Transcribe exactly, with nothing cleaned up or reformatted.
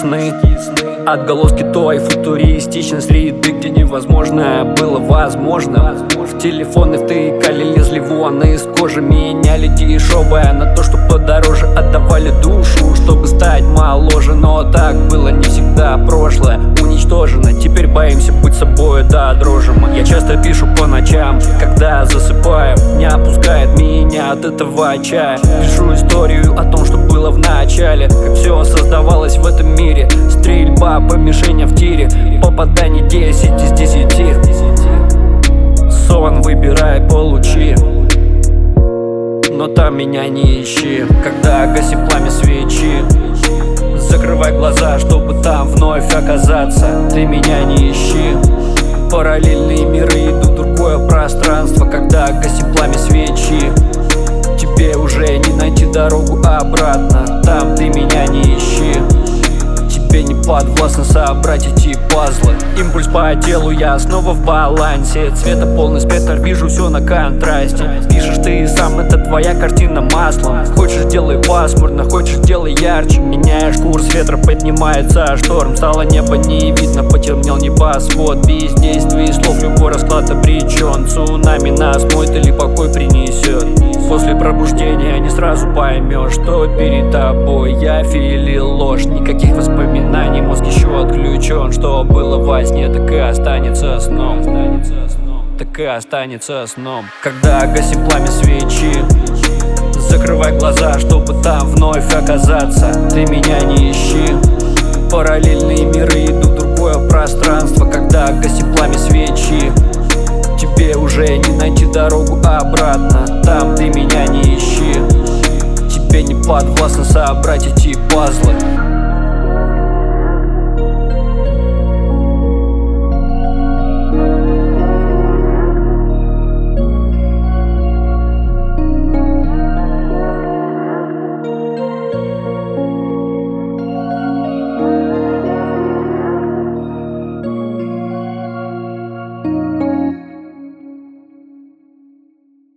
сны, отголоски той футуристичной среды, где невозможное было возможно. В телефоны втыкали, лезли вон из кожи, меняли дешевое на то, что подороже, отдавали душу, чтобы стать моложе. Но так было не всегда, прошлое уничтожено, теперь боимся быть собой до дрожи. Я часто пишу по ночам, когда засыпаю, не опускает меня от этого чая. Пишу историю о том, что было в начале, как все создавалось в этом мире. Стрельба по мишеням в тире, попадание десять из десяти. Сон, выбирай, получи, но там меня не ищи. Когда гаси пламя свечи, закрывай глаза, чтобы там вновь оказаться. Ты меня не ищи. Параллельные миры идут в другое пространство. Когда гаси пламя свечи, тебе уже не найти дорогу обратно. Там ты меня не ищи. Тебе не подвластно собрать эти пазлы. Импульс по телу, я снова в балансе. Цвета полный спектр, вижу все на контрасте. Пишешь ты сам, это твоя картина маслом. Хочешь, делай пасмурно, хочешь, делай ярче. Меняешь курс ветра, поднимается шторм. Стало небо не видно, потемнел небосвод. Без действий слов любой расклад обречен. Цунами нас смоет или покой принесет. После пробуждения не сразу поймешь, что перед тобой явь или ложь. Никаких воспоминаний, мозг еще отключен. Что было во сне, так и останется сном. Так и останется сном. Когда гаси пламя свечи, закрывай глаза, чтобы там вновь оказаться. Ты меня не ищи. Параллельные миры идут в другое пространство. Когда гаси пламя свечи, тебе уже не найти дорогу обратно. Там ты меня не ищи. Тебе не подвластно собрать эти пазлы.